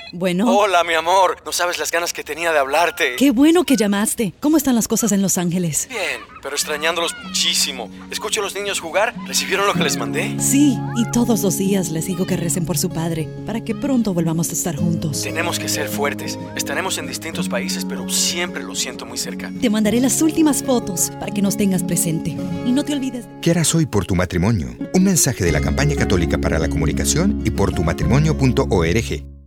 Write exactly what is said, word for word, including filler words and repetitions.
Bueno. Hola, mi amor. No sabes las ganas que tenía de hablarte. Qué bueno que llamaste. ¿Cómo están las cosas en Los Ángeles? Bien, pero extrañándolos muchísimo. Escucho a los niños jugar. ¿Recibieron lo que les mandé? Sí, y todos los días les digo que recen por su padre, para que pronto volvamos a estar juntos. Tenemos que ser fuertes. Estaremos en distintos países, pero siempre los siento muy cerca. Te mandaré las últimas fotos para que nos tengas presente. Y no te olvides. ¿Qué harás hoy por tu matrimonio? Un mensaje de la Campaña Católica para la Comunicación y por tu matrimonio punto org.